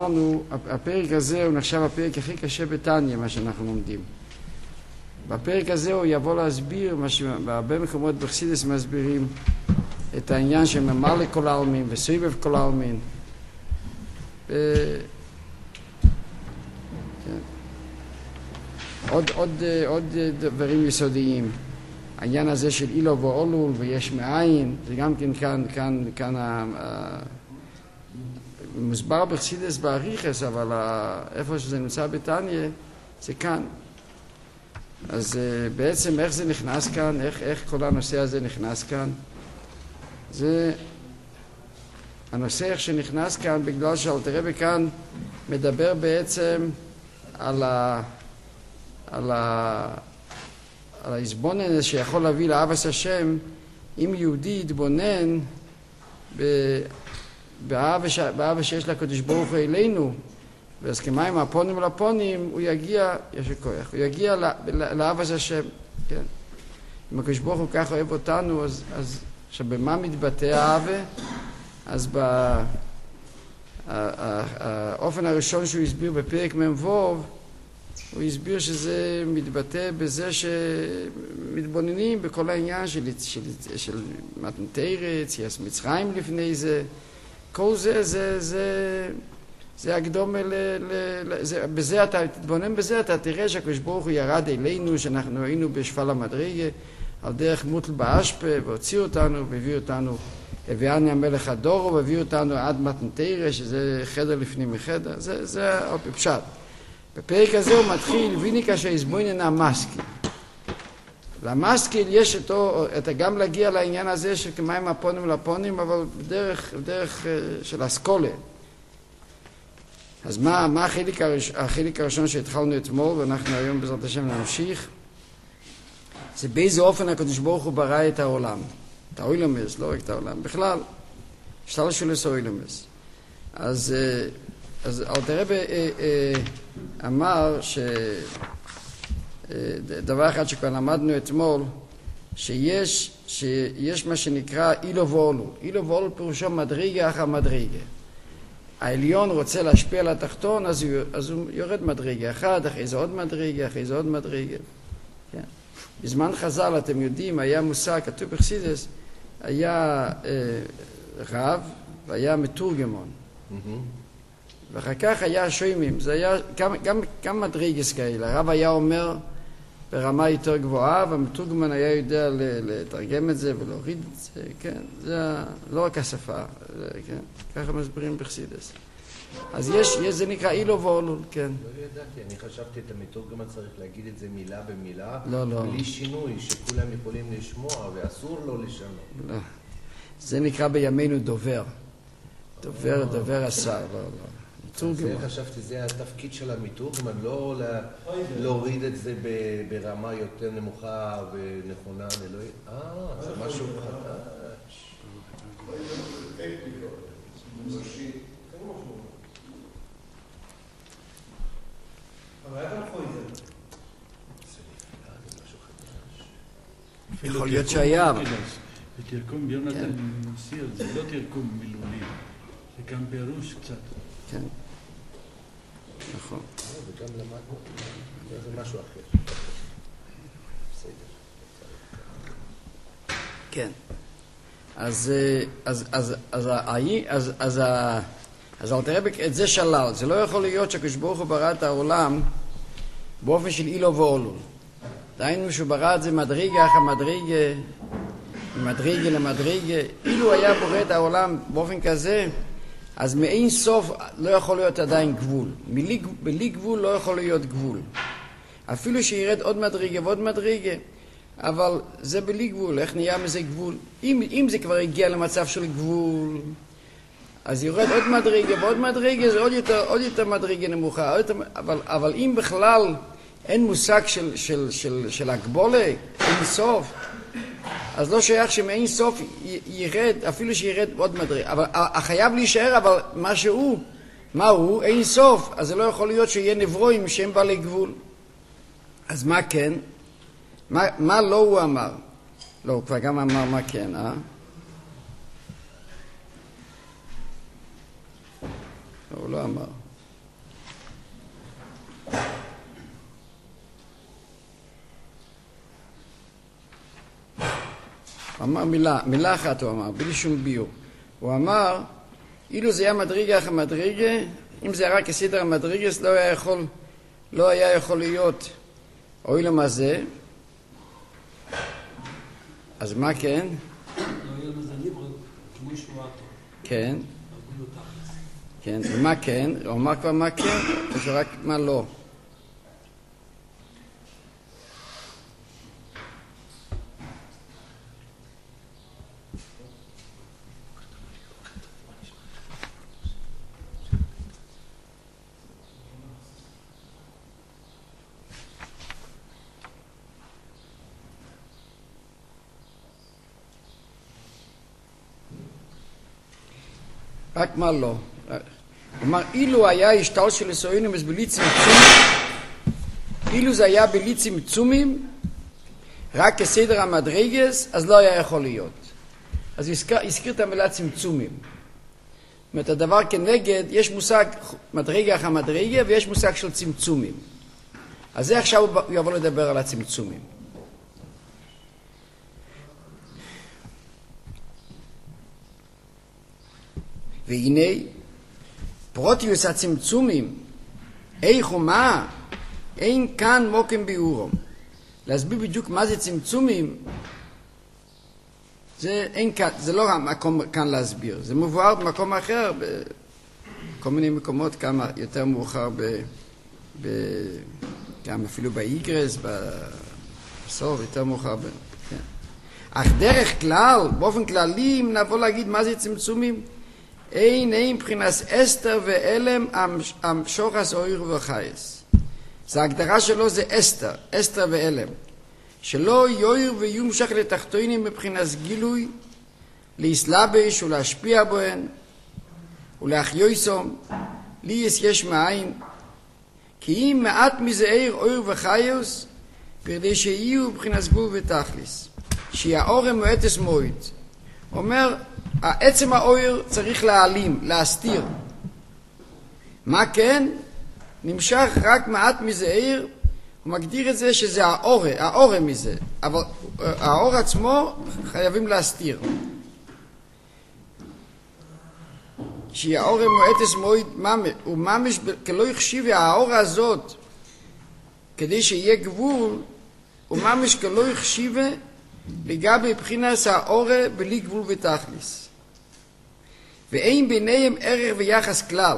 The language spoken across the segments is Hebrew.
הפרק הזה הוא נחשב הפרק הכי קשה בתניא, מה שאנחנו לומדים. בפרק הזה הוא יבוא להסביר, בהרבה מקומות בחסידות מסבירים את העניין של ממלא כל העלמין וסובב כל העלמין. עוד דברים יסודיים. העניין הזה של אילו ואולול ויש מאין, זה גם כן כאן מוסבר בחסידות באריכות, אבל איפה שזה נמצא בתניא זה כאן. אז בעצם איך זה נכנס כאן, איך כל הנושא הזה נכנס כאן, זה הנושא איך שנכנס כאן, בגלל שאלתר רבי כאן מדבר בעצם על ההתבוננות שיכול להביא לאהבת השם, אם יהודי יתבונן באהבה שיש לקדוש ברוך הוא אלינו, בהסכמה עם הפונים ולפונים, הוא יגיע, יש כוח, הוא יגיע לאהבת השם, כן. אם הקדוש ברוך הוא כך אוהב אותנו, אז שבמה מתבטא האהבה? אז האופן הראשון שהוא הסביר בפרק מ"ו, הוא הסביר שזה מתבטא בזה שמתבוננים בכל העניין של מתן תורה, יציאת מצרים לפני זה. כל זה הקדומה, בזה אתה תתבונן בזה, אתה תראה שהקדוש ברוך הוא ירד אלינו, שאנחנו היינו בשפל המדרגה, על דרך מוטל באשפה, והוציא אותנו, והביא אותנו, הביאני המלך הדורו, והביא אותנו עד מתן תורה, שזה חדר לפנים מחדר, זה הפשט. בפרק הזה הוא מתחיל, ויניקה שהזבוינן המשכיל. למשכיל יש אתה גם להגיע לעניין הזה של כמים הפונים לפונים, אבל בדרך של אסכולה. אז מה החלק הראשון שהתחלנו אתמול, ואנחנו היום בעזרת השם נמשיך? זה באיזה אופן הקדוש ברוך הוא ברא את העולם. את האוילמס, לא רק את העולם, בכלל. שתלשולס האוילמס. אז אלתר רבי אמר דבר אחד שכבר למדנו אתמול, שיש מה שנקרא אילו ואולול. אילו ואולול פירושו מדרגה אחר מדרגה. העליון רוצה להשפיע על התחתון, אז הוא יורד מדרגה אחת, אחרי זה עוד מדרגה, אחרי זה עוד מדרגה. כן. בזמן חז"ל, אתם יודעים, היה מושג, כתוב בחסידות, היה רב והיה מתורגמון. ואחר כך היה שוימים, זה היה גם מדרגס כאלה. הרב היה אומר ברמה יותר גבוהה, והמתורגמן היה יודע לתרגם את זה ולהוריד את זה, כן? זה לא רק השפה, כן? ככה מסבירים בחסידות. אז זה נקרא אילו ואולול, כן. לא ידעתי, אני חשבתי את המתורגמן צריך להגיד את זה מילה במילה, לא. בלי שינוי, שכולם יכולים לשמוע ואסור לו לשנות. לא. זה נקרא בימינו דובר. דובר השר, לא. זה חשבתי, זה התפקיד של המתורגמן, לא להוריד את זה ברמה יותר נמוכה ונכונה, זה משהו חדש. יכול להיות שהיה. בתרגום יונתן מסיר, זה לא תרגום מילולי, זה גם פירוש קצת. כן, נכון. וגם למדנו, זה משהו אחר. כן. אז אלתר רבי את זה שלל. זה לא יכול להיות שהקדוש ברוך הוא ברא את העולם באופן של אילו ואולול. דהיינו שהוא ברא את זה מדרגה אחר מדרגה, ממדרגה למדרגה. אילו היה בורא את העולם באופן כזה, אז מאין סוף לא יכול להיות עדיין גבול. בלי גבול לא יכול להיות גבול. אפילו שירד עוד מדרגה ועוד מדרגה, אבל זה בלי גבול. איך נהיה מזה גבול? אם זה כבר הגיע למצב של גבול, אז יורד עוד מדרגה ועוד מדרגה, זה עוד יותר מדרגה נמוכה. אבל אם בכלל אין מושג של הגבולה, אין סוף, אז לא שייך שמאין סוף ירד, אפילו שירד עוד מדרגה. אבל חייב להישאר, אבל מה הוא? אין סוף. אז זה לא יכול להיות שיהיה נברואים שהם בעלי גבול. אז מה כן? מה לא הוא אמר? לא, הוא כבר גם אמר מה כן, הוא לא אמר. הוא אמר מילה אחת הוא אמר, בלי שום ביור. הוא אמר, אילו זה היה מדרגה אחרי מדרגה, אם זה היה רק כסדר המדרגס, לא היה יכול להיות אוי למה זה. אז מה כן? כן. כן, ומה כן? הוא אמר כבר מה כן, וזה רק מה לא. רק מה לא. כלומר, אילו היה השתל של הסוינים בלי צמצומים, אילו זה היה בלי צמצומים, רק כסדר המדרגס, אז לא היה יכול להיות. אז הזכיר את המילה צמצומים. זאת אומרת, הדבר כנגד, יש מושג מדרגה אחרי מדרגה, ויש מושג של צמצומים. אז זה עכשיו הוא יבוא לדבר על הצמצומים. והנה, פרוטיוס הצמצומים, איך ומה, אין כאן מוקם ביאורום. להסביר בדיוק מה זה צמצומים, זה לא המקום כאן להסביר, זה מבואר במקום אחר, בכל מיני מקומות, כמה יותר מאוחר, גם אפילו באיגרס, בסוף, יותר מאוחר. כן. אך דרך כלל, באופן כללי, אם נבוא להגיד מה זה צמצומים, אין מבחינת אסתר ואלם המשוחס אויר וחייס. זה ההגדרה שלו, זה אסתר ואלם. שלא יויר ויומשך לתחתונים מבחינת גילוי, להסלבש ולהשפיע בהן, ולהחיוסום, לי יש מאין. כי אם מעט מזעיר אויר וחייס, כדי שיהיו מבחינת גבול ותכליס. שיהיה אורם מועטס מועט. אומר, עצם האויר צריך להעלים, להסתיר. מה כן? נמשך רק מעט מזעיר, הוא מגדיר את זה שזה האור מזה, אבל האור עצמו חייבים להסתיר. שיהיה האור מועטס מועט הוא ממש, כלא יחשיב האור הזאת, כדי שיהיה גבול, הוא ממש כלא יחשיב לגבי בחינת האור בלי גבול ותכליס. ואין ביניהם ערך ויחס כלל.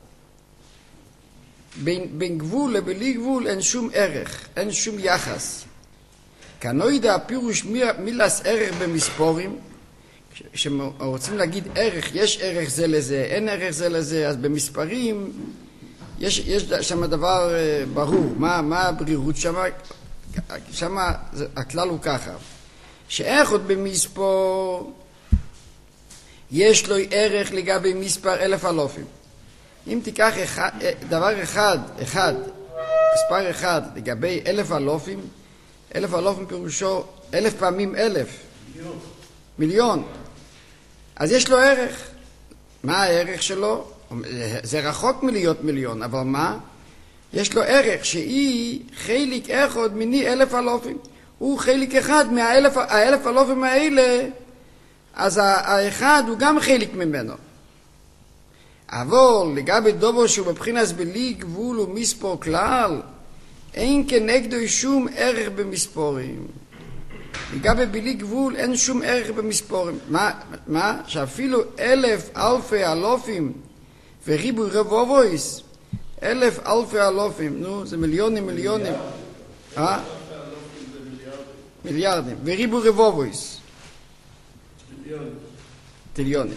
בין גבול לבלי גבול אין שום ערך, אין שום יחס. כנוידע הפירוש מילס ערך במספורים, כשרוצים להגיד ערך, יש ערך זה לזה, אין ערך זה לזה, אז במספרים יש שם דבר ברור. מה הברירות שם? שם הכלל הוא ככה, שאחד במספור יש לו ערך לגבי מספר 1000 אלופים. אם תיקח דבר אחד, מספר אחד לגבי 1000 אלופים, 1000 אלופים פירושו 1000 פעמים 1000. מיליון. אז יש לו ערך. מה הערך שלו? זה רחוק מלהיות מיליון, אבל מה? יש לו ערך שהיא חלק אחד מני 1000 אלופים. הוא חלק אחד מה1000 אלופים האלה, אז האחד הוא גם חלק ממנו. אבל לגבי דובר שהוא בבחינת בלי גבול ומספור כלל, אין כנגדו שום ערך במספורים. לגבי בלי גבול אין שום ערך במספורים. מה? שאפילו 1000 אלפי אלופים וריבוי רבובויס, 1000 אלפי אלופים, נו, זה מיליונים. מיליארדים. וריבוי רבובויס. טריליונים.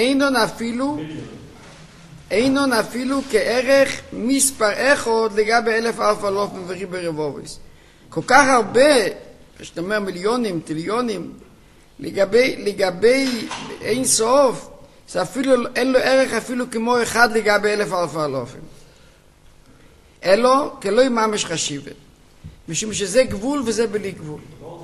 אינון אפילו כערך מספר אחד לגבי 1000 אלף אלופים וריבוי רבובויס. כל כך הרבה, כשאתה אומר מיליונים, טריליונים, לגבי אין סוף, זה אפילו, אין לו ערך אפילו כמו אחד לגבי 1000 אלופים. אלו כלא ממש חשיבת. משום שזה גבול וזה בלי גבול.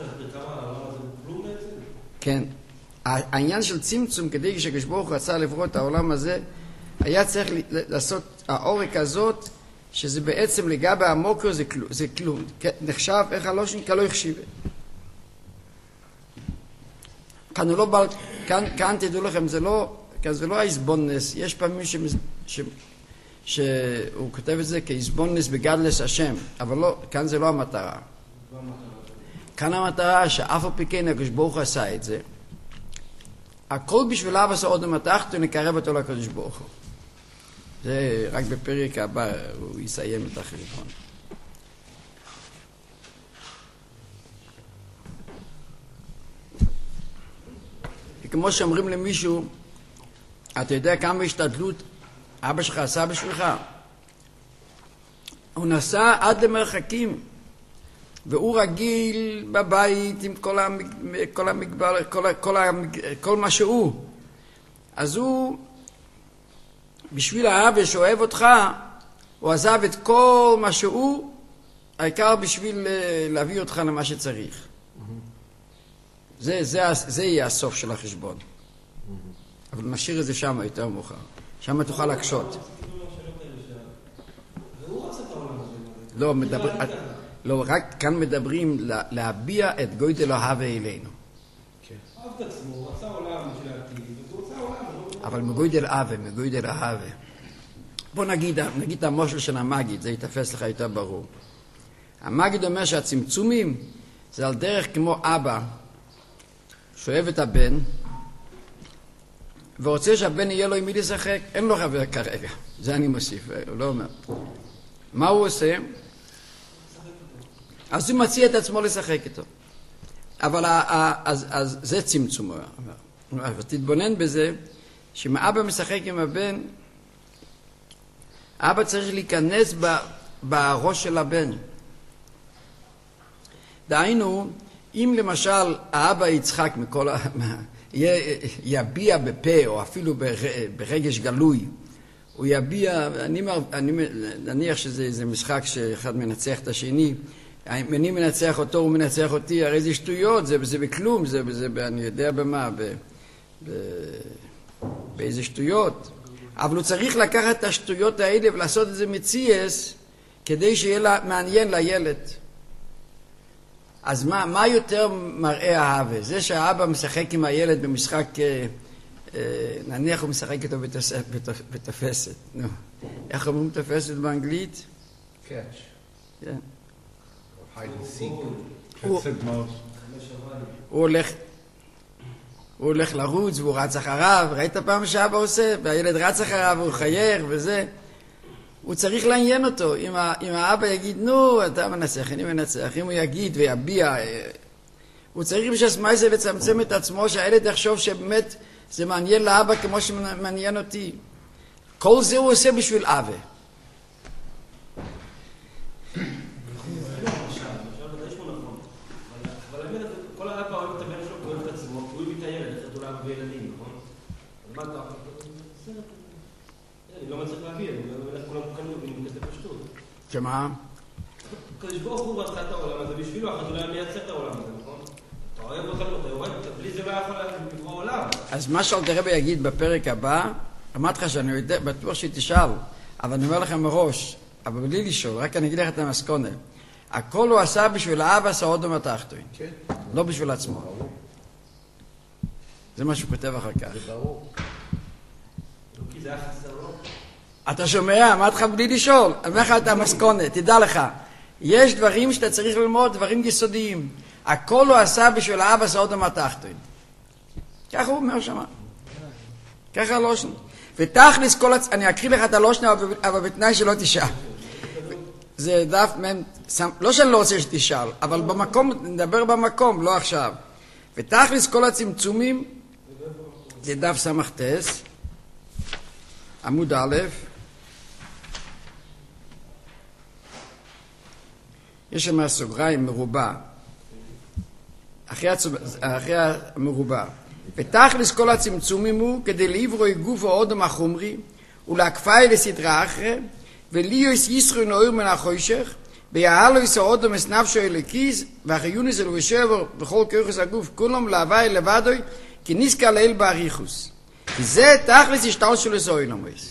כן. העניין של צמצום, כדי שקדוש ברוך הוא רצה לברוא את העולם הזה, היה צריך לעשות העורק הזאת, שזה בעצם לגבי המוקר זה כלום. נחשב איך הלושן כלא יחשיבה. כאן תדעו לכם, זה לא האיזבונס, יש פעמים שהוא כותב את זה כאיזבונס בגדלס השם, אבל לא, כאן זה לא המטרה. כאן המטרה שאף על פי כן הקדוש ברוך הוא עשה את זה, הכל בשביל אבא האודם התחתון נקרב אותו לקדוש ברוך הוא. זה רק בפרק הבא הוא יסיים את החשבון. כמו שאומרים למישהו, אתה יודע כמה השתדלות אבא שלך עשה בשבילך? הוא נסע עד למרחקים, והוא רגיל בבית עם כל המגבל, כל מה שהוא. אז הוא, בשביל האבא שאוהב אותך, הוא עזב את כל מה שהוא, העיקר בשביל להביא אותך למה שצריך. זה יהיה הסוף של החשבון. אבל נשאיר את זה שם יותר מאוחר. שם תוכל להקשות. לא, רק כאן מדברים להביע את גודל ההווה אלינו. אבל מגודל ההווה. בוא נגיד המושל של המגיד, זה יתפס לך יותר ברור. המגיד אומר שהצמצומים זה על דרך כמו אבא שאוהב את הבן ורוצה שהבן יהיה לו עם מי לשחק, אין לו חבר כרגע, זה אני מוסיף, הוא לא אומר. מה הוא עושה? אז הוא מציע את עצמו לשחק איתו. אבל אז זה צמצום. ותתבונן בזה, שאם האבא משחק עם הבן, האבא צריך להיכנס בראש של הבן. דהיינו, אם למשל האבא יצחק יביע בפה או אפילו ברגש גלוי, הוא יביע, אני נניח שזה משחק שאחד מנצח את השני, אני מנצח אותו, הוא מנצח אותי, הרי זה שטויות, זה בכלום, זה אני יודע במה, באיזה שטויות. אבל הוא צריך לקחת את השטויות האלה ולעשות את זה מציאס, כדי שיהיה מעניין לילד. אז מה יותר מראה האבא? זה שהאבא משחק עם הילד במשחק, נניח הוא משחק איתו בתפסת. איך אומרים תפסת באנגלית? קאץ'. כן. הוא הולך לרוץ והוא רץ אחריו, ראית פעם שאבא עושה? והילד רץ אחריו והוא חייך וזה. הוא צריך לעניין אותו. אם האבא יגיד, נו, אתה מנצח, אני מנצח. אם הוא יגיד ויביע, הוא צריך בשסמאי זה לצמצם את עצמו, שהילד יחשוב שבאמת זה מעניין לאבא כמו שמעניין אותי. כל זה הוא עושה בשביל אבא. כל האבא אוהב את הבן שלו, הוא אוהב את עצמו, הוא הביא את הילד, אחרת הוא לא אבא וילדים, נכון? אז מה אתה... אני לא מצליח להביא, אני הולך כולם קנו וכזה פשטות. שמה? הקדוש ברוך הוא רצה את העולם הזה בשבילו, אחרת הוא לא מייצר את העולם הזה, נכון? אתה אוהב אותנו, אתה יורד, בלי זה לא יכול לקרוא עולם. אז מה שאלתר רבי יגיד בפרק הבא, אמרתי לך שאני בטוח שתשאל, אבל אני אומר לכם מראש, אבל בלי לשאול, רק אני אגיד לך את המסקונה. הכל הוא עשה בשביל האבא האודם התחתון. כן. לא בשביל עצמו. זה מה שהוא כותב אחר כך. זה ברור. כי זה היה חסר לו. אתה שומע? אמרתי לך בלי לשאול. אני אומר לך את המסקונה, תדע לך. יש דברים שאתה צריך ללמוד, דברים יסודיים. הכל הוא עשה בשביל האבא האודם התחתון. ככה הוא אומר שמה. ככה הלושן. ותכלס כל אני אקריא לך את הלושן, אבל בתנאי שלא תשאל. זה דף, לא שאני לא רוצה שתשאל, אבל במקום, נדבר במקום, לא עכשיו. ותכלס כל הצמצומים, זה דף סמכתס, עמוד א', יש שם סוגריים מרובע, אחרי המרובע. ותכלס כל הצמצומים הוא כדי לעברוי גוף או אודם החומרי, ולהקפאי לסדרה אחרי, וליוס ישרו נאור מן החושך, ויעלויס האודם את נפשו אלוקיס, והחיונס אלו ושבר בכל כוחס הגוף, כולם להווי לבדוי, כי נזכר לאל באריכוס. כי זה תכלס השתל שלו לסוילומס.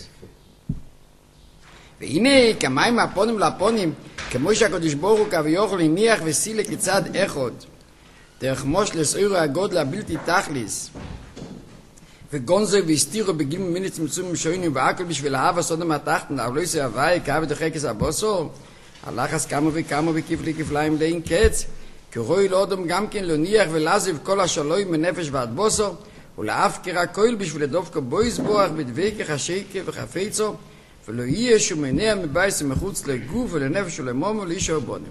והנה, כמים מהפונים לפונים, כמו שהקדוש ברוך הוא כביכול הניח וסילק לצד אחד, דרך מושלס אוירו הגודל הבלתי תכליס, וגונזו והסתירו בגיל מיני צמצומים שוינים והכל בשביל אהבה סודם התחתן, אבל לא יעשה הוואי, כאב ודוחקס הבוסו, הלחס כמה וכמה וכפלי כפליים לאין קץ, כי רואי לאודם גם כן להניח ולעזב כל השלוים מנפש ועד בוסו, ולאף קרא בשביל דווקא בו יסבוח בדבקך השקה וחפצו, ולא יהיה שהוא מניע מבייס מחוץ לגוף ולנפש ולמומו לאיש הבונים.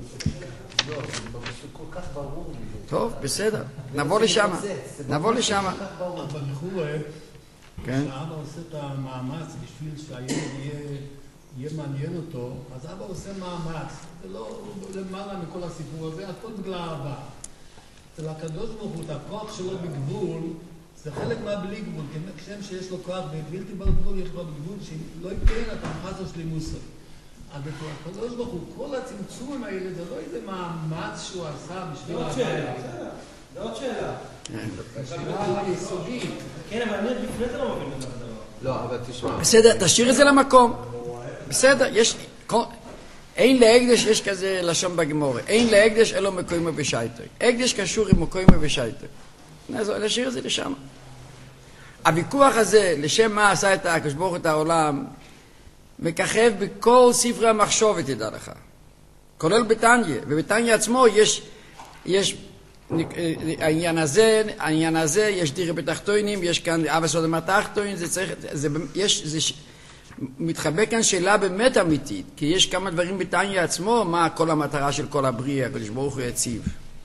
טוב, בסדר, נבוא לשם. אבל לכאורה, כשאבא עושה את המאמץ בשביל שהילד יהיה מעניין אותו, אז אבא עושה מאמץ. זה לא למעלה מכל הסיפור הזה, הכל בגלל אהבה. אצל הקדוש ברוך הוא, הכוח שלו בגבול, זה חלק מהבלי גבול, כשם שיש לו כוח בלתי בגבול, יש לו בגבול שלא ייתן את המחזר שלי מוסר. אבל הקדוש ברוך הוא, כל הצמצומים האלה, זה לא איזה מאמץ שהוא עשה בשביל עוד שאלה. זה עוד שאלה. שאלה יסודית. כן, אבל אני לפני זה לא מבין את הדבר. לא, אבל תשמע. בסדר, תשאיר את זה למקום. בסדר, יש... אין להקדש, יש כזה לשון בגמורה. אין להקדש אלו מקוימו ושייטוי. הקדש קשור עם מקוימו ושייטוי. נשאיר את זה לשם. הוויכוח הזה, לשם מה עשה את הקדוש ברוך הוא את העולם, מככב בכל ספרי המחשבת, תדע לך. כולל בתניא. ובתניא עצמו יש העניין הזה, יש דירה בתחתונים, יש כאן אבא סודם התחתונים, זה מתחבא כאן שאלה באמת אמיתית, כי יש כמה דברים בתניא עצמו, מה כל המטרה של כל הבריאה, הקדוש ברוך הוא יציב.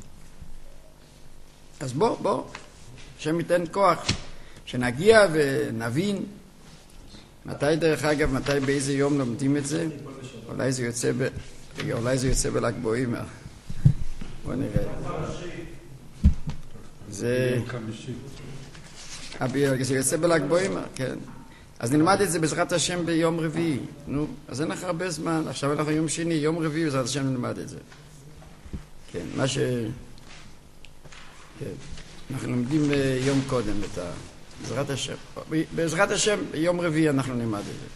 אז בוא, השם ייתן כוח, שנגיע ונבין. מתי דרך אגב, באיזה יום לומדים את זה? אולי זה יוצא בל"ג בעומר. בוא נראה. זה יוצא בל"ג בעומר, כן. אז נלמד את זה בעזרת השם ביום רביעי. נו, אז אין לך הרבה זמן. עכשיו אנחנו יום שני, יום רביעי בעזרת השם נלמד את זה. כן, כן. אנחנו לומדים יום קודם את בעזרת השם, יום רביעי אנחנו נלמד את זה.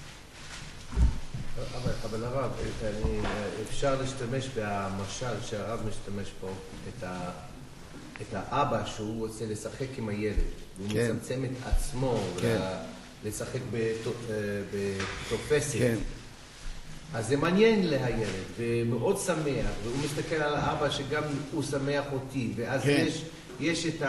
אבל הרב, אפשר להשתמש במשל שהרב משתמש פה, את האבא שהוא רוצה לשחק עם הילד, והוא מצמצם את עצמו לשחק בתופסת. אז זה מעניין לילד, ומאוד שמח, והוא מסתכל על האבא שגם הוא שמח אותי, ואז יש את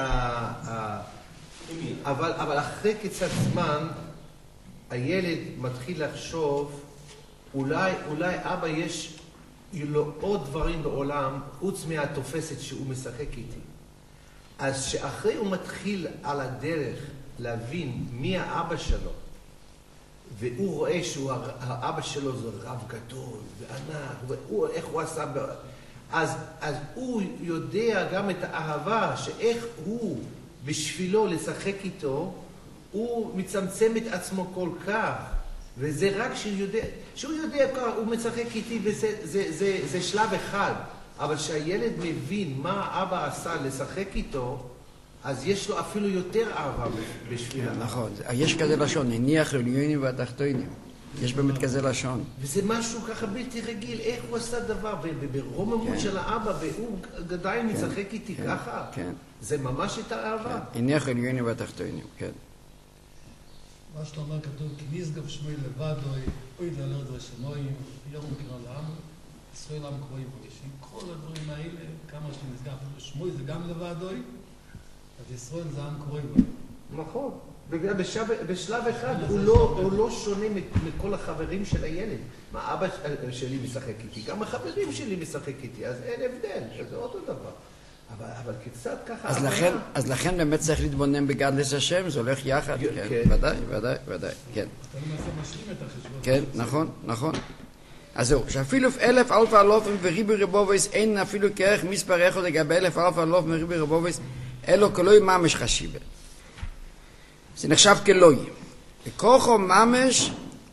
אבל אחרי קצת זמן, הילד מתחיל לחשוב, אולי אבא יש לו עוד דברים בעולם, חוץ מהתופסת שהוא משחק איתי. אז שאחרי הוא מתחיל על הדרך להבין מי האבא שלו, והוא רואה שהאבא שלו זה רב גדול וענק, ואיך הוא עשה, אז הוא יודע גם את האהבה, שאיך הוא בשבילו לשחק איתו, הוא מצמצם את עצמו כל כך, וזה רק שהוא יודע ככה, הוא משחק איתי, וזה שלב אחד, אבל שהילד מבין מה אבא עשה לשחק איתו, אז יש לו אפילו יותר אהבה בשבילה. נכון, יש כזה לשון, הניח עליונים והתחתונים. יש באמת כזה לשון. וזה משהו ככה בלתי רגיל, איך הוא עשה דבר, ברוממות של האבא, והוא עדיין משחק איתי ככה. זה ממש את האהבה. הניח עליונים והתחתונים, כן. מה שאתה אומר כתוב, כי נשגב שמואל לבד, אוי דלר דרשמויים, ירום קרא לעם, ישראל עם קרואים פוגשים. כל הדברים האלה, כמה שנשגב שמואל זה גם לבד, אוי, אז ישראל זה עם קרואים. נכון. בשלב אחד הוא לא שונה מכל החברים של הילד. מה אבא שלי משחק איתי, גם החברים שלי משחק איתי, אז אין הבדל, זה אותו דבר. אבל קצת ככה... אז לכן באמת צריך להתבונן בגדלס השם, זה הולך יחד, כן, ודאי, כן. אתה למעשה משלים את החשבון. כן, נכון. אז זהו, שאפילו אלף אלפה אלופים וריבי רבובויס אין אפילו כערך מספר אחד לגבי אלף אלפה אלופים וריבי רבובויס, אלו כלוי ממש חשיבה. זה נחשב כלוי. וכוחו ממש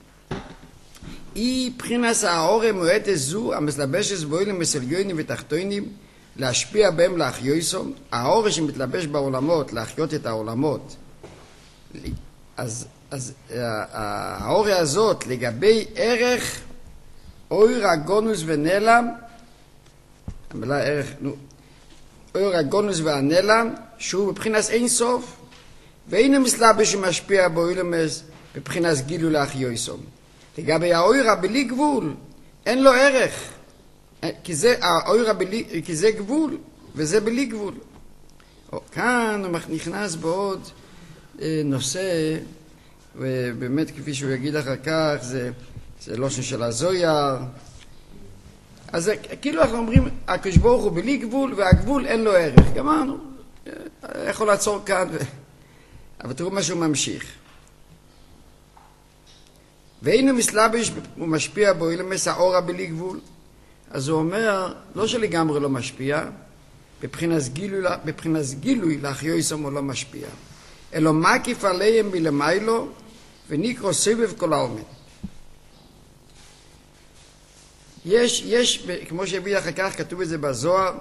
היא בחינס האור מועט זו המתלבשת בוילים מסלגיונים ותחתונים להשפיע בהם להחיוסו. האור שמתלבש בעולמות להחיות את העולמות, אז האור הזאת לגבי ערך אויר הגונוס ונלם, המילה ערך, אור הגונוס והנלם, שהוא בבחינת אין סוף, ואין המסלבש שמשפיע בו אילומס בבחינת גילו לאחיוסום. לגבי האוירה בלי גבול, אין לו ערך, כי זה גבול, וזה בלי גבול. כאן הוא נכנס בעוד נושא, ובאמת כפי שהוא יגיד אחר כך, זה לושן של הזויר. אז כאילו אנחנו אומרים, הקדוש ברוך הוא בלי גבול, והגבול אין לו ערך. גמרנו, יכול לעצור כאן, אבל תראו מה שהוא ממשיך. ואין הוא מסלבש, הוא משפיע בו, אילומס האורה בלי גבול. אז הוא אומר, לא שלגמרי לא משפיע, בבחינת גילוי לאחיוסום הוא לא משפיע. אלא מקיף עליהם מלמיילו, ונקרא סבב כל העלמין. יש, כמו שהביא אחר כך, כתוב את זה בזוהר.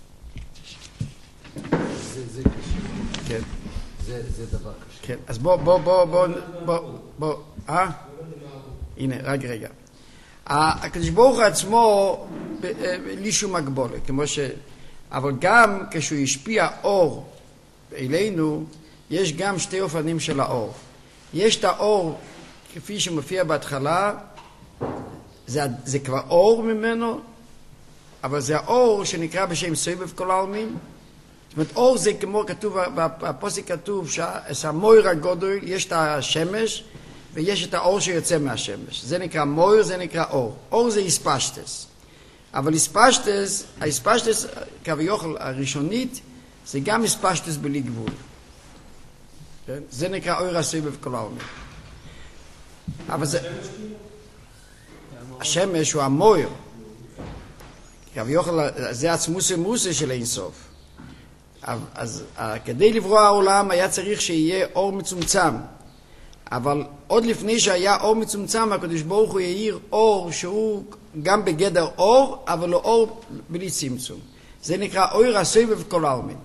זה קשה. כן. זה דבר קשה. כן, אז בוא, הנה, רגע. הקדוש ברוך הוא עצמו, בלי שום הגבולת, כמו ש... אבל גם כשהוא השפיע אור אלינו, יש גם שתי אופנים של האור. יש את האור, כפי שמופיע בהתחלה, זה כבר אור ממנו, אבל זה האור שנקרא בשם סובב כל העלמין. זאת אומרת, אור זה כמו כתוב, בפוסק כתוב שהמויר הגודל, יש את השמש, ויש את האור שיוצא מהשמש. זה נקרא מויר, זה נקרא אור. אור זה איספשטס. אבל האיספשטס, כביכול הראשונית, זה גם איספשטס בלי גבול. כן? זה נקרא אור הסובב כל העלמין. אבל זה... השמש הוא המויר. כביכול, זה עצמוס ומוסה של אינסוף. אז כדי לברוא העולם היה צריך שיהיה אור מצומצם. אבל עוד לפני שהיה אור מצומצם, הקדוש ברוך הוא יאיר אור שהוא גם בגדר אור, אבל לא אור בלי צמצום. זה נקרא אור הסובב כל העלמין.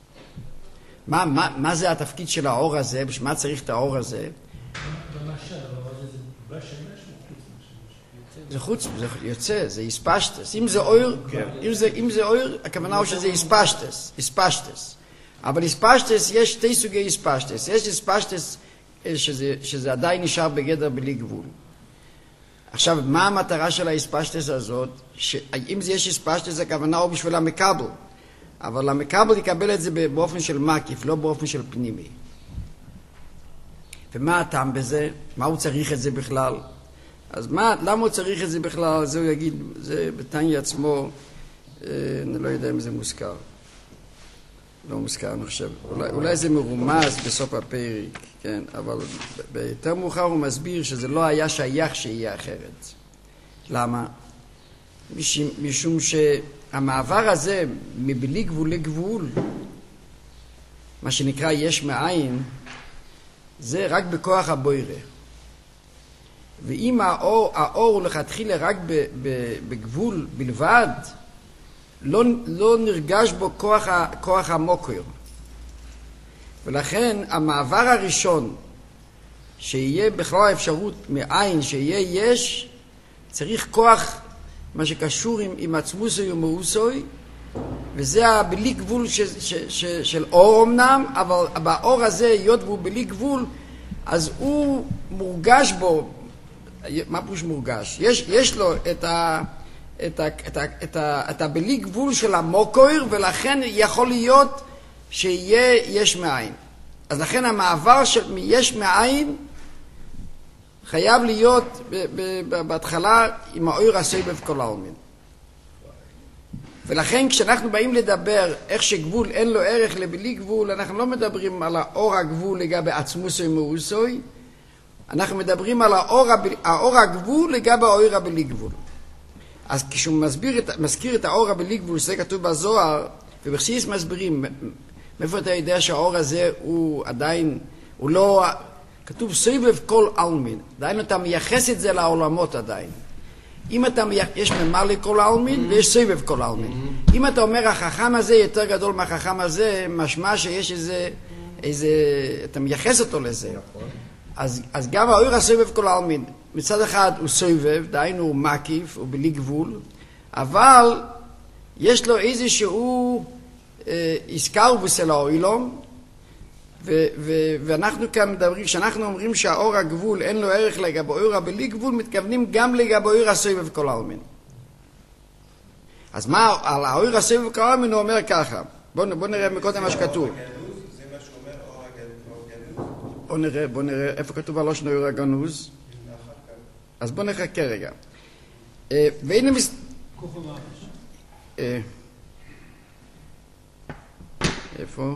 מה זה התפקיד של האור הזה? בשביל מה צריך את האור הזה? זה חוץ, זה יוצא, זה איספשטס. אם זה אור, אם זה אור, הכוונה הוא שזה איספשטס. אבל איספשטס, יש שתי סוגי איספשטס. יש איספשטס שזה עדיין נשאר בגדר בלי גבול. עכשיו, מה המטרה של האיספשטס הזאת? אם יש איספשטס, הכוונה הוא בשביל המקבל. אבל המקבל יקבל את זה באופן של מקיף, לא באופן של פנימי. ומה הטעם בזה? מה הוא צריך את זה בכלל? אז למה הוא צריך את זה בכלל? זה הוא יגיד, זה בתניא עצמו, אני לא יודע אם זה מוזכר. לא מוזכר, אני חושב. אולי זה מרומז בסוף הפרק, כן? אבל ביותר מאוחר הוא מסביר שזה לא היה שייך שיהיה אחרת. למה? משום שהמעבר הזה מבלי גבול לגבול, מה שנקרא יש מאין, זה רק בכוח הבוירה. ואם האור לכתחילה רק בגבול בלבד, לא נרגש בו כוח המוקר. ולכן המעבר הראשון, שיהיה בכלל האפשרות מאין שיהיה יש, צריך כוח, מה שקשור עם עצמוסוי ומאוסוי, וזה בלי גבול של אור אמנם, אבל באור הזה, היות והוא בלי גבול, אז הוא מורגש בו. מה פירוש מורגש? יש לו את הבלי גבול של המוקר, ולכן יכול להיות שיהיה יש מאין. אז לכן המעבר של יש מאין חייב להיות בהתחלה עם האור הסובב כל העלמין. ולכן כשאנחנו באים לדבר איך שגבול אין לו ערך לבלי גבול, אנחנו לא מדברים על האור הגבול לגבי עצמוסוי ומאוסוי, אנחנו מדברים על האור הגבול לגבי האור הבלי גבול. אז כשהוא מזכיר את האור הבלי גבול, שזה כתוב בזוהר, ובחסידות מסבירים, מאיפה אתה יודע שהאור הזה הוא עדיין, הוא לא, כתוב סובב כל עלמין, עדיין אתה מייחס את זה לעולמות עדיין. אם אתה יש ממלא כל העלמין ויש סובב כל העלמין. אם אתה אומר החכם הזה יותר גדול מהחכם הזה, משמע שיש איזה, אתה מייחס אותו לזה. אז גם האור הסובב כל העלמין, מצד אחד הוא סובב, דהיינו הוא מקיף, הוא בלי גבול, אבל יש לו איזשהו הזכר בסלע אוילום, ואנחנו כאן מדברים, כשאנחנו אומרים שהאור הגבול אין לו ערך לגבי אור הבלי גבול, מתכוונים גם לגבי אור הסובב כל העלמין. אז מה, על האור הסובב כל העלמין הוא אומר ככה, בוא נראה מקודם מה שכתוב. זה מה שאומר אור הגנוז. בוא נראה איפה כתוב על אושנו אור הגנוז. אז בוא נחכה רגע. והנה איפה?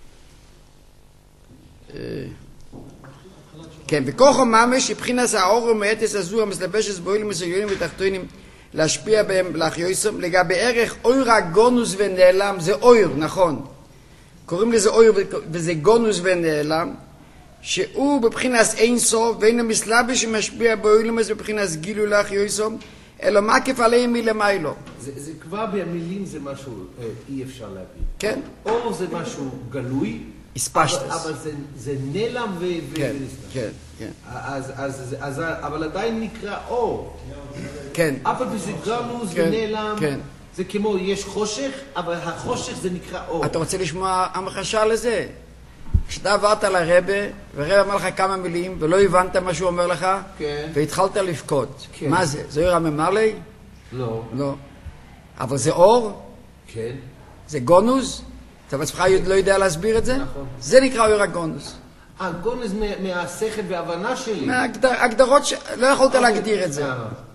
כן, וכוחו ממש מבחינת האור ומאתס הזו המסלבשת באוילים מסוימים ותחתונים להשפיע בהם להחיוסם לגבי ערך אור הגונוס ונעלם, זה אור, נכון, קוראים לזה אור וזה גונוס ונעלם, שהוא בבחינת אין סוף ואין המסלבש שמשפיע באוילים הזה בבחינת גילו להחיוסם אלא מקף עליהם מלמיילו. זה כבר במילים זה משהו אי אפשר להגיד. כן. אור זה משהו גלוי, אבל זה נעלם כן, כן, כן. אבל עדיין נקרא אור. כן. אבל זה גלוז ונעלם. כן. זה כמו יש חושך, אבל החושך זה נקרא אור. אתה רוצה לשמוע המחשה לזה? כשאתה עברת לרבא, והרבא אמר לך כמה מילים, ולא הבנת מה שהוא אומר לך, כן. והתחלת לבכות. כן. מה זה? זה אור הממלא? לא. לא. אבל זה אור? כן. זה גונוס? אתה בעצמך לא יודע להסביר את זה? נכון. זה נקרא אור הגונוס. הגונוס מהשכל וההבנה שלי. מההגדרות לא יכולת להגדיר את זה.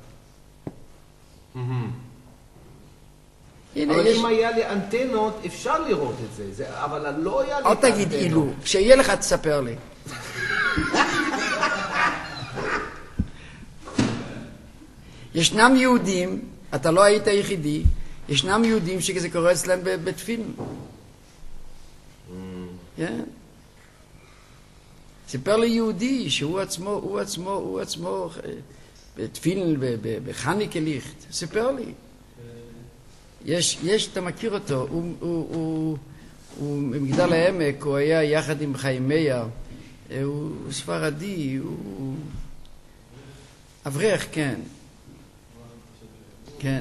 אבל אם היה לי אנטנות, אפשר לראות את זה, אבל לא היה לי אל תגיד אילו, כשיהיה לך תספר לי. ישנם יהודים, אתה לא היית היחידי, ישנם יהודים שזה קורה אצלם בתפילין. סיפר לי יהודי שהוא עצמו בתפילין בחניקה ליכט, סיפר לי. יש, אתה מכיר אותו, הוא במגדל העמק, הוא היה יחד עם חיים מאיר, הוא ספרדי, הוא אברך, כן. כן.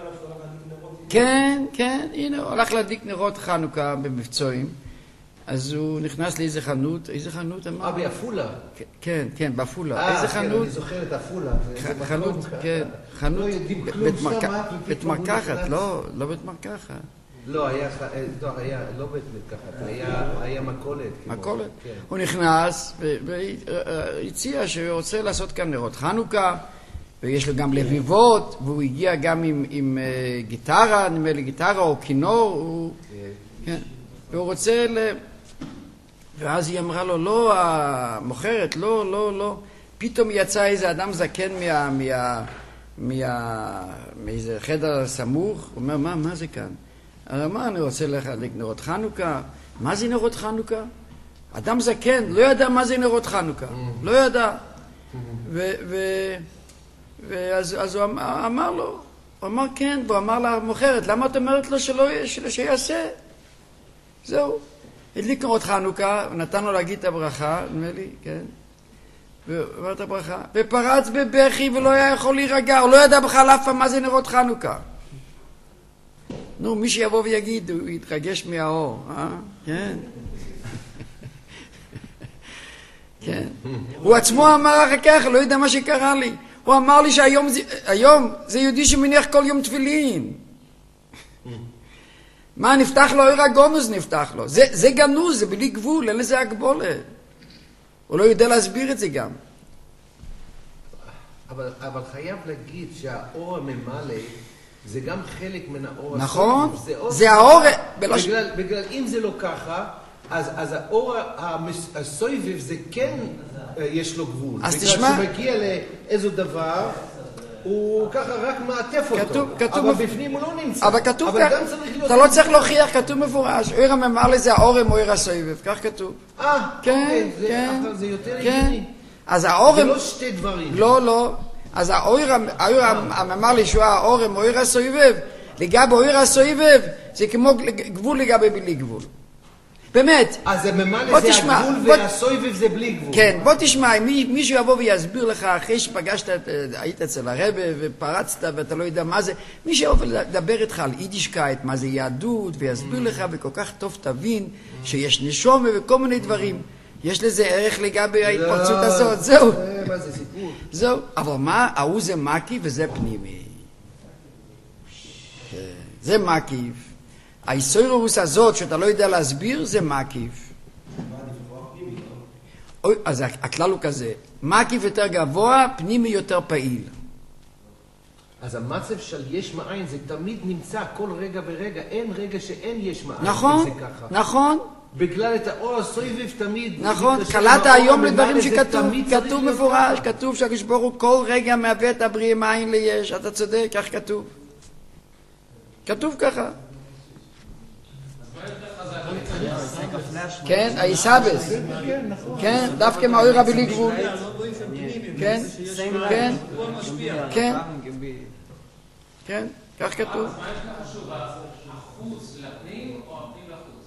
כן, הנה, הוא הלך להדליק נרות חנוכה במבצועים, אז הוא נכנס לאיזה חנות, איזה חנות אמר? בעפולה. כן, בעפולה. איזה חנות? אני זוכר את עפולה. חנות, כן, חנות, לא יודעים כלום שמה. בית מרקחת, לא בית מרקחת. לא, היה לא בית מרקחת, היה מכולת. מכולת. הוא נכנס והציע שהוא רוצה לעשות כאן נרות חנוכה, ויש לו גם לביבות, והוא הגיע גם עם גיטרה, נדמה לי גיטרה או כינור, כן. והוא רוצה ואז היא אמרה לו, לא, המוכרת, לא. פתאום יצא איזה אדם זקן מאיזה חדר סמוך, הוא אומר, מה זה כאן? הוא אמר, אני רוצה להדליק נרות חנוכה. מה זה נרות חנוכה? אדם זקן, לא ידע מה זה נרות חנוכה. לא ידע. ואז הוא אמר לו, הוא אמר כן, והוא אמר למוכרת, למה את אומרת לו שיעשה? זהו. הדליק נרות חנוכה, ונתן לו להגיד את הברכה, נדמה לי, כן. ואומר את הברכה, ופרץ בבכי ולא היה יכול להירגע, הוא לא ידע בכלל אף פעם מה זה נרות חנוכה. נו, מי שיבוא ויגיד, הוא יתרגש מהאור, כן. כן. הוא עצמו אמר אחר כך, לא יודע מה שקרה לי. הוא אמר לי שהיום זה יהודי שמניח כל יום תפילין. מה, נפתח לו אור הגונוס נפתח לו. זה גנוז, זה בלי גבול, אין לזה הגבולה. הוא לא יודע להסביר את זה גם. אבל חייב להגיד שהאור הממלא זה גם חלק מן האור הסובב. נכון, זה האור... בגלל אם זה לא ככה, אז האור הסובב זה כן יש לו גבול. אז תשמע... בגלל שמגיע לאיזה דבר... הוא ככה רק מעטף אותו, אבל בפנים הוא לא נמצא. אבל כתוב כך, אתה לא צריך להוכיח, כתוב מפורש, אור הממלא זה האורם או אור הסובב, כך כתוב. כן, זה יותר הגיוני. אז האורם... זה לא שתי דברים. לא. אז האור הממלא שהוא האורם או אור הסובב, לגבי אור הסובב, זה כמו גבול לגבי בלי גבול. באמת. אז זה ממלא זה הגבול והסויבב זה בלי גבול. כן, בוא תשמע, אם מישהו יבוא ויסביר לך אחרי שפגשת, היית אצל הרבי ופרצת ואתה לא יודע מה זה, מישהו יבוא לדבר איתך על יידישקייט, מה זה יהדות, ויסביר לך וכל כך טוב תבין שיש נשומה וכל מיני דברים. יש לזה ערך לגבי ההתפרצות הזאת, זהו. מה זה סיפור? זהו, אבל מה, ההוא זה מקיף וזה פנימי. זה מקיף. ההיסטוריה הזאת שאתה לא יודע להסביר זה מקיף. אז הכלל הוא כזה, מקיף יותר גבוה, פנימי יותר פעיל. אז המצב של יש מאין זה תמיד נמצא כל רגע ורגע, אין רגע שאין יש מאין. נכון, נכון. בגלל את האור הסויבב תמיד. נכון, קלעת היום לדברים שכתוב מפורש, כתוב שהקדוש ברוך הוא כל רגע מהווה את הבריאה מאין ליש, אתה צודק, כך כתוב. כתוב ככה. כן, הישבס. כן, דווקא מהאור הבלי גבול. כן, כן, כן. כן, כך כתוב. מה יש לך חשוב? החוץ לפנים או הפנים לחוץ?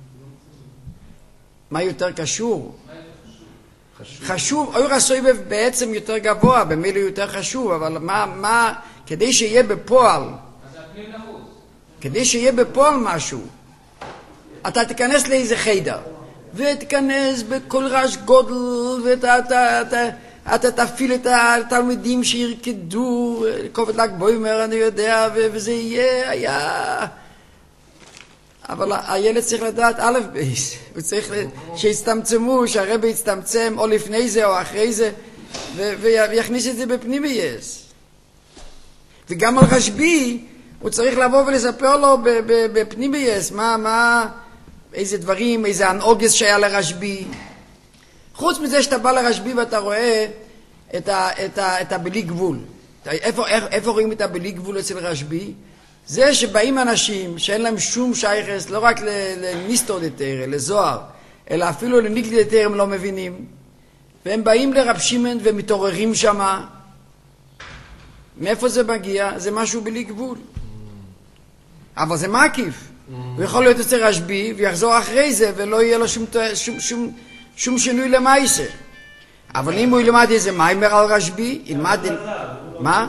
מה יותר קשור? חשוב, אור הסויבב בעצם יותר גבוה, במילא יותר חשוב, אבל מה, כדי שיהיה בפועל, אז הפנים לחוץ. כדי שיהיה בפועל משהו, אתה תיכנס לאיזה חדר, ותיכנס בכל רעש גודל, ואתה תפעיל את התלמידים שירקדו, כובד ל"ג בעומר, אני יודע, וזה יהיה, אבל הילד צריך לדעת א' בייס, הוא צריך שיצטמצמו, שהרבי יצטמצם או לפני זה או אחרי זה, ויכניס את זה בפנימי יש. וגם על רשב"י, הוא צריך לבוא ולספר לו בפנימי יש, איזה דברים, איזה אנאוגס שהיה לרשב"י. חוץ מזה שאתה בא לרשב"י ואתה רואה את הבלי גבול. איפה רואים את הבלי גבול אצל רשב"י? זה שבאים אנשים שאין להם שום שייכס, לא רק לניסטור דתרא, לזוהר, אלא אפילו לניקלי דתרא הם לא מבינים. והם באים לרב שמעון ומתעוררים שמה. מאיפה זה מגיע? זה משהו בלי גבול. אבל זה מקיף. הוא יכול להיות אצל רשב"י ויחזור אחרי זה ולא יהיה לו שום שינוי למעשה. אבל אם הוא ילמד איזה מיימר על רשב"י, ילמד... מה?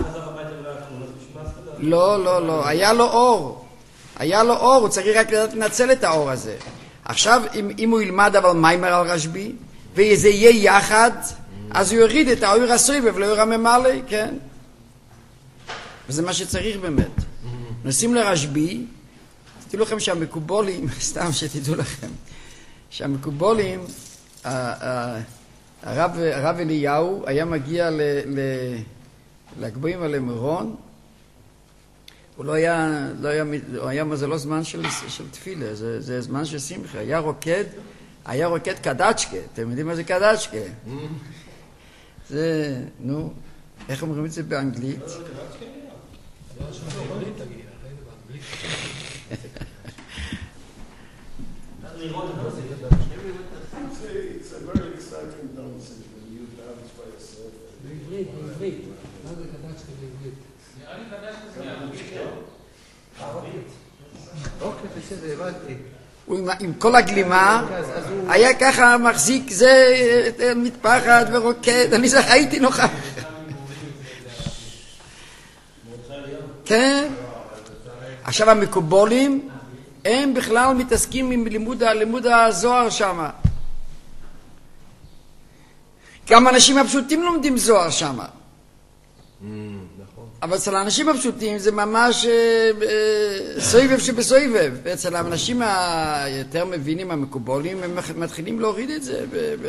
לא, היה לו אור. הוא צריך רק לדעת לנצל את האור הזה. עכשיו, אם הוא ילמד אבל מיימר על רשב"י, וזה יהיה יחד, אז הוא יוריד את האור הסויבב לאור הממלא, כן? וזה מה שצריך באמת. נוסעים לרשב"י, תדעו לכם שהמקובולים, סתם שתדעו לכם, שהמקובולים, הרב אליהו היה מגיע לגבוהים על מירון, הוא זה לא זמן של תפילה, זה זמן של שמחה, היה רוקד קדצ'קה, אתם יודעים מה זה קדצ'קה? זה, נו, איך אומרים את זה באנגלית? It's a very exciting dance when you dance by yourself. בעברית. מה זה קדצ'קה בעברית? נראה לי קדצ'קה זה מערבית. אוקיי, בסדר, הבנתי. הוא עם כל הגלימה, היה ככה מחזיק זה מטפחת ורוקד, אני הייתי נוכח. כן. עכשיו המקובולים, הם בכלל מתעסקים עם לימוד הזוהר שם. גם האנשים הפשוטים לומדים זוהר שם. אבל אצל האנשים הפשוטים זה ממש סויבב שבסויבב. ואצל האנשים היותר מבינים, המקובולים, הם מתחילים להוריד את זה.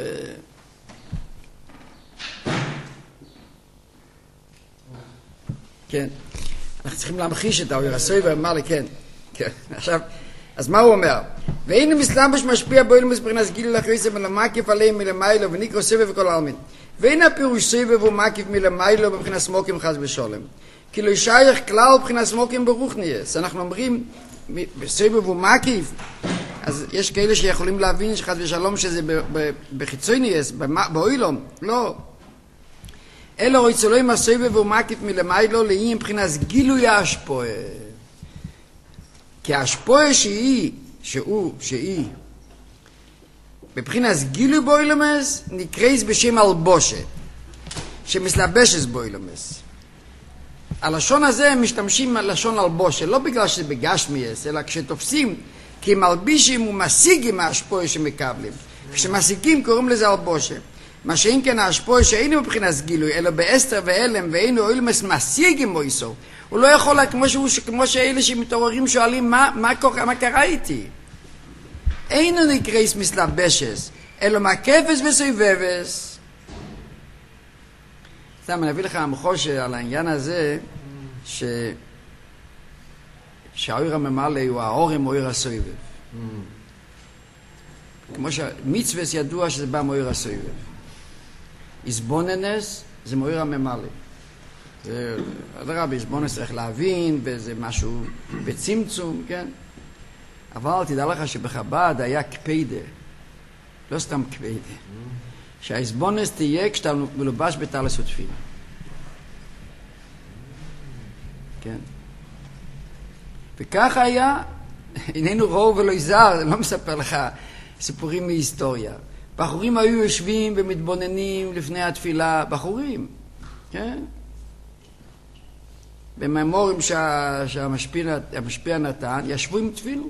כן. אנחנו צריכים להמחיש את האור הסויבב, אמר לי, כן. עכשיו, אז מה הוא אומר? והנה מסלמבש משפיע בו אילומס מבחינת גיל לחריסה מלמקיף עליהם מלמיילו וניקרו סבב וכל העלמין. והנה הפירוש סבב ומקיף מלמיילו מבחינת סמוקים חס ושולם. כי לא ישייך כלל מבחינת סמוקים ברוכניאס. אנחנו אומרים בסבב ומקיף, אז יש כאלה שיכולים להבין שחס ושלום שזה בחיצוניאס, באוילום. לא. אלא רואי צלוים הסבב ומקיף מלמיילו לאי מבחינת גילוי ההשפועה. כי ההשפועה שהיא בבחינת גילוי באילומס נקרא בשם אלבושה, שמסלבשת באילומס. הלשון הזה משתמשים לשון אלבושה, לא בגלל שזה בגשמיאס, אלא כשתופסים כי מלבישים ומשיגים ההשפועה שמקבלים. כשמשיגים קוראים לזה אלבושה. מה שאין כן ההשפועה שאינו מבחינת גילוי, אלא באסתר ואלם, ואינו אילומס משיגים מויסו. הוא לא יכול, כמו שאלה שמתעוררים שואלים, מה קרה איתי? אינו נקרא מסלבשס, אלא מקפס וסובבס. סתם, אני אביא לך המחושה על העניין הזה, שהאור הממלא הוא האורם או אור הסובב. כמו שמצווה ידוע שזה בא מאור הסובב. איזבוננס זה מאור הממלא. אדרבה, איזבוננס צריך להבין, וזה משהו בצמצום, כן? אבל תדע לך שבחב"ד היה קפידה, לא סתם קפידה. שהאיזבוננס תהיה כשאתה מלובש בתלס ותפילה. כן. וכך היה, איננו רוב ולא יזהר, אני לא מספר לך סיפורים מהיסטוריה. בחורים היו יושבים ומתבוננים לפני התפילה, בחורים, כן? במאמורים שהמשפיע נתן, ישבו עם תפילו.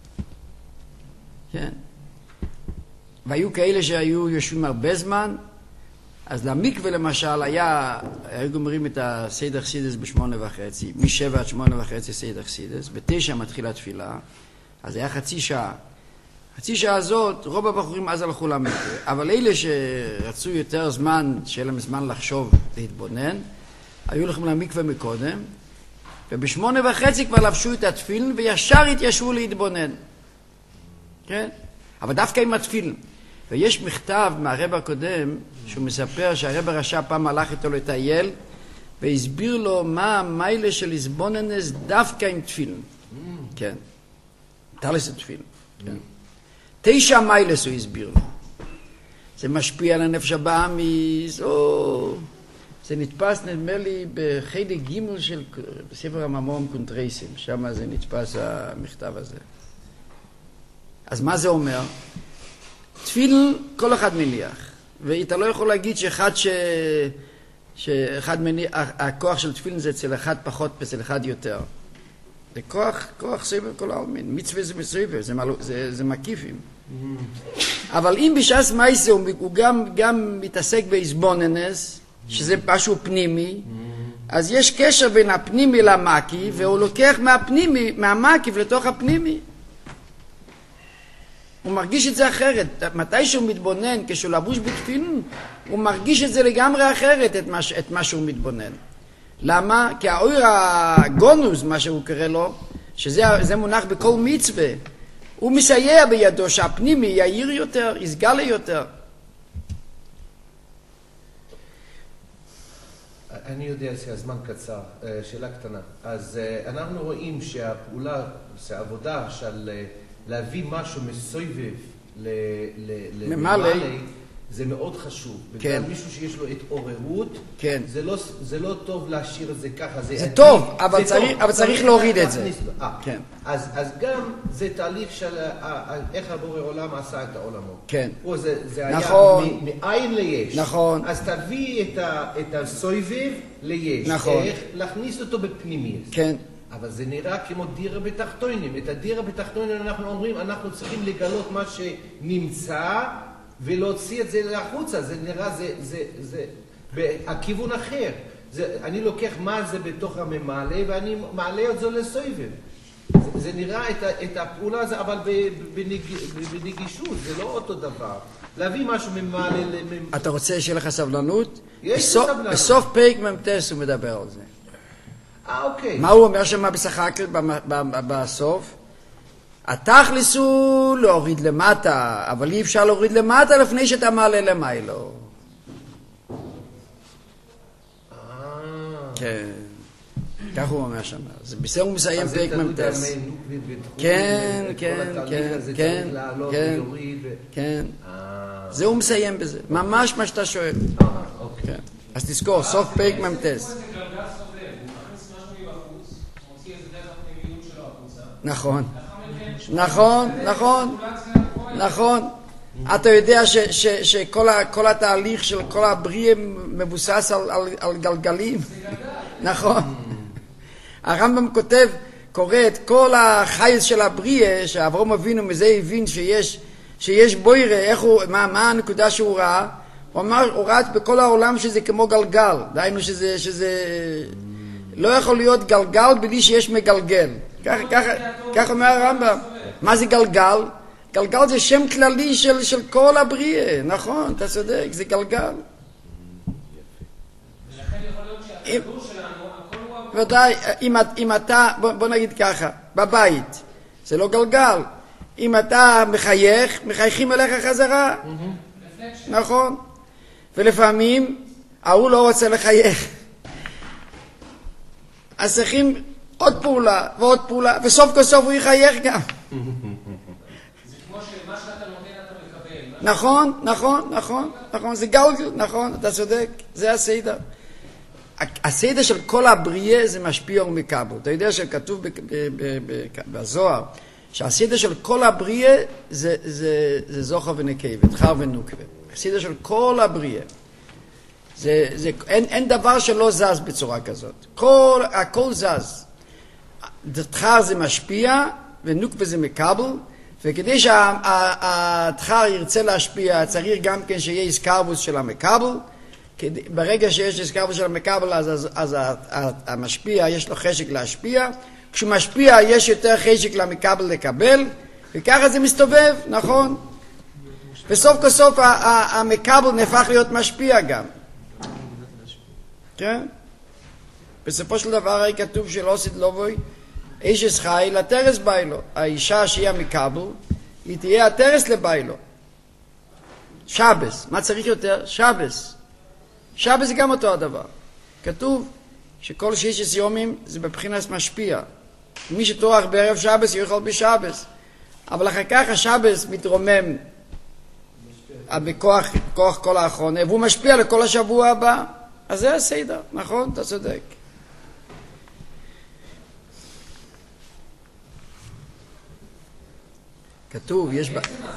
כן. והיו כאלה שהיו יושבים הרבה זמן, אז למקווה למשל היו גומרים את הסדר חסידס ב8:30, מ7 עד 8:30 סדר חסידס, ב9 מתחילה תפילה, אז היה חצי שעה. חצי שעה הזאת, רוב הבחורים אז הלכו למקווה, אבל אלה שרצו יותר זמן, שיהיה להם זמן לחשוב, להתבונן, היו הולכים למקווה מקודם, וב8:30 כבר לבשו את התפילין, וישר התיישבו להתבונן. כן? אבל דווקא עם התפילין. ויש מכתב מהרב הקודם, שהוא מספר שהרב הרשע פעם הלך איתו לטייל, והסביר לו מה המיילה של איזבוננס דווקא עם תפילין. כן. תלס תפילין. כן. 9 מיילס הוא הסביר לו. זה משפיע על הנפש הבאמיס, זה נתפס נדמה לי בחלק ג' של ספר הממון קונטרייסים, שם זה נתפס המכתב הזה. אז מה זה אומר? תפילין כל אחד מניח, ואתה לא יכול להגיד שאחד מניח, הכוח של תפילין זה אצל אחד פחות ואצל אחד יותר. זה כוח סבב כל העלמין, מצווה זה מסבב, זה מקיפים. אבל אם בשעס מייסה הוא גם מתעסק באיזבוננס, שזה משהו פנימי, אז יש קשר בין הפנימי למקיף, והוא לוקח מהמקיף לתוך הפנימי. הוא מרגיש את זה אחרת. מתי שהוא מתבונן, כשהוא לבוש בתפילין, הוא מרגיש את זה לגמרי אחרת, את מה שהוא מתבונן. למה? כי האור הגונוס, מה שהוא קורא לו, שזה מונח בכל מצווה, הוא מסייע בידו שהפנימי יאיר יותר, יסגל יותר. אני יודע שהזמן קצר, שאלה קטנה. אז אנחנו רואים שהפעולה, שהעבודה של להביא משהו מסובב לממלא, זה מאוד חשוב. כן. וגם מישהו שיש לו התעוררות, כן. זה לא טוב להשאיר את זה ככה. זה טוב, אבל צריך להוריד את זה. כן. אז גם זה תהליך של איך הבורא עולם עשה את העולמות. כן. זה היה נכון. מאין ליש. נכון. אז תביא את הסובב ליש. נכון. איך להכניס אותו בפנימיות. כן. אבל זה נראה כמו דירה בתחתונים. את הדירה בתחתונים אנחנו אומרים, אנחנו צריכים לגלות מה שנמצא ולהוציא את זה לחוצה. זה נראה, זה הכיוון אחר. אני לוקח מה זה בתוך הממלא ואני מעלה את זה לסובב. זה נראה את הפעולה הזה, אבל בנגישות, זה לא אותו דבר. להביא משהו ממעלה אתה רוצה שיהיה לך סבלנות? יש סבלנות. בסוף פרק ממתס הוא מדבר על זה. אוקיי. מה הוא אומר שם בשחקת בסוף? התכלס הוא להוריד למטה, אבל אי אפשר להוריד למטה לפני שאתה מעלה למיילו. כן. כך הוא אומר שם. זה בסדר הוא מסיים פרק ממתס. כן, כן, כן, כן, כן, כן. זה הוא מסיים בזה. ממש מה שאתה שואל. אוקיי. אז תזכור, סוף פרק ממתס. נכון, נכון, נכון, נכון, אתה יודע שכל התהליך של כל הבריאה מבוסס על גלגלים? נכון. הרמב"ם קורא את כל החייס של הבריאה, שאברהם אבינו מזה הבין שיש בוירה, מה הנקודה שהוא ראה? הוא ראה בכל העולם שזה כמו גלגל, דהיינו שזה לא יכול להיות גלגל בלי שיש מגלגל. כך אומר הרמב"ם. מה זה גלגל? גלגל זה שם כללי של כל הבריאה, נכון, אתה צודק, זה גלגל. ולכן יכול להיות שהכדור שלנו, הכל הוא... ודאי, אם אתה, בוא נגיד ככה, בבית, זה לא גלגל. אם אתה מחייכים אליך חזרה. נכון. ולפעמים, ההוא לא רוצה לחייך. אז צריכים עוד פעולה ועוד פעולה, וסוף כל סוף הוא יחייך גם. זה כמו שמה שאתה נותן אתה מקבל. נכון, זה גלגל, נכון, אתה צודק, זה הסדר. הסדר של כל הבריאה זה משפיע ומקבל. אתה יודע שכתוב בזוהר, שהסדר של כל הבריאה זה זוכר ונקבה, זכר ונוקבה. הסדר של כל הבריאה. אין דבר שלא זז בצורה כזאת. הכל זז. דחר זה משפיע, ונוקבה זה מקבל, וכדי שהדחר ירצה להשפיע, צריך גם כן שיהיה איסקרבוס של המקבל. ברגע שיש איסקרבוס של המקבל, אז המשפיע יש לו חשק להשפיע. כשהוא משפיע, יש יותר חשק למקבל לקבל, וככה זה מסתובב, נכון? וסוף כל סוף המקבל נהפך להיות משפיע גם. כן? בסופו של דבר הרי כתוב שלא עשית לא בוי, איש חי לתרס ביילו. האישה שהיא המקבל, היא תהיה התרס לביילו. שבס, מה צריך יותר? שבס. שבס זה גם אותו הדבר. כתוב שכל 6 יומים זה בבחינת משפיע. מי שתורח בערב שבס יאכל בשבס. אבל אחר כך השבס מתרומם בכוח כל האחרונה, והוא משפיע לכל השבוע הבא. אז זה הסדר, נכון? אתה צודק. כתוב, יש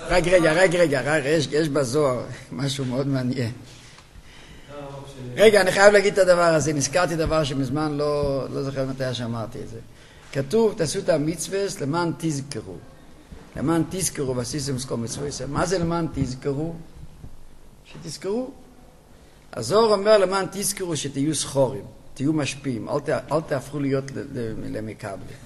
יש בזוהר משהו מאוד מעניין. רגע, אני חייב להגיד את הדבר הזה, נזכרתי דבר שמזמן לא זוכר מתי שאמרתי את זה. כתוב, תעשו את המצווה למען תזכרו. למען תזכרו בסיסם סקום מצווה. מה זה למען תזכרו? שתזכרו. הזוהר אומר למען תזכרו שתהיו סחורים, תהיו משפיעים, אל תהפכו להיות למקבלים.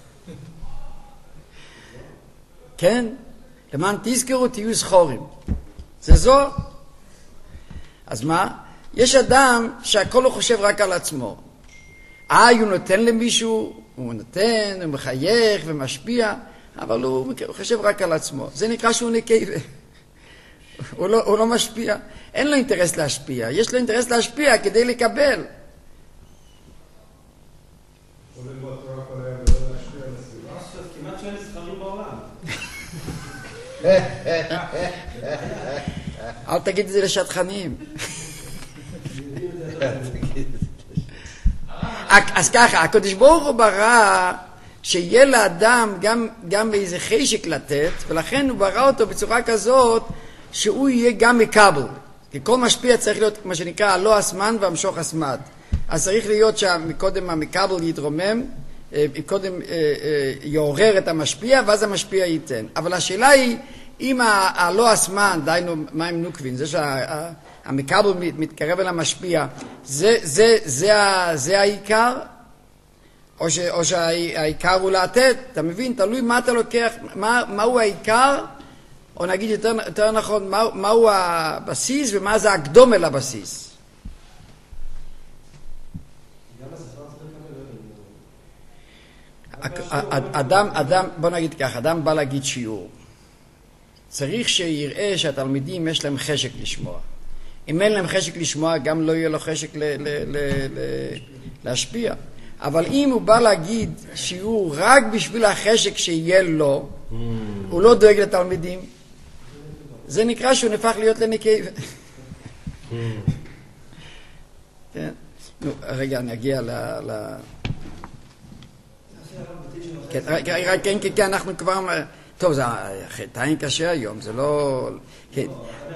כן? למען תזכרו תהיו סחורים. זה זוהר. אז מה? יש אדם שהכל הוא חושב רק על עצמו. הוא נותן למישהו, הוא נותן, הוא מחייך ומשפיע, אבל הוא חושב רק על עצמו. זה נקרא שהוא נקבה. הוא לא משפיע. אין לו אינטרס להשפיע. יש לו אינטרס להשפיע כדי לקבל. כמעט שאין זכרים בעולם. אל תגיד את זה לשטחנים. אז ככה, הקדוש ברוך הוא ברא שיהיה לאדם גם באיזה חשק לתת, ולכן הוא ברא אותו בצורה כזאת שהוא יהיה גם מקבל. כי כל משפיע צריך להיות מה שנקרא הלא הסמן והמשוך הסמד. אז צריך להיות שקודם המקבל יתרומם, קודם יעורר את המשפיע, ואז המשפיע ייתן. אבל השאלה היא, אם הלא הסמן, דיינו מים נוקבין, זה שהמקבל מתקרב אל המשפיע, זה העיקר, או שהעיקר הוא לתת, אתה מבין? תלוי מה אתה לוקח, מהו העיקר, או נגיד יותר נכון, מהו הבסיס ומה זה הקדום אל הבסיס. אדם, בוא נגיד כך, אדם בא להגיד שיעור. צריך שיראה שהתלמידים יש להם חשק לשמוע. אם אין להם חשק לשמוע, גם לא יהיה לו חשק להשפיע. אבל אם הוא בא להגיד שיעור רק בשביל החשק שיהיה לו, הוא לא דואג לתלמידים. זה נקרא שהוא נפך להיות לנקבה. רגע, נגיע כן, אנחנו כבר... טוב, זה חטאים קשה היום, זה לא... כן.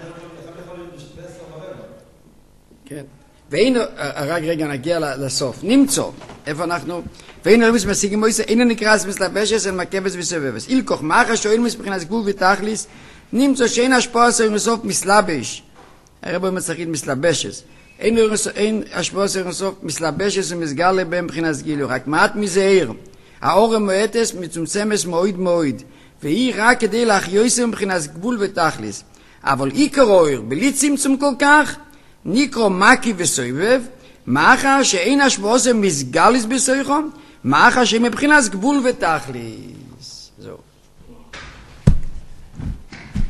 כן. והנה, רק רגע נגיע לסוף. נמצא, איפה אנחנו? והנה רביס משיגים מויסה, אינו נקרא מסלבשס אל מקבס וסבבס. אילכוך, מאחה שואל מבחינת גבול ותכליס, נמצא שאין השפעה סר מסוף מסלבש. הרב מצחיד מסלבשס. אין השפעה סר מסוף מסלבשס ומסגר לבהם מבחינת גילו. רק מעט מזהיר. האור המועטס מצומצמס מועיד מועיד. והיא רק כדי להחיוסר מבחינת גבול ותכליס. אבל עיקר אור, בלי צמצום כל כך, נקרא מקי וסובב, מאחר שאין השפעה סר מסגליס בסויכו, מאחר שמבחינת גבול ותכליס. זהו.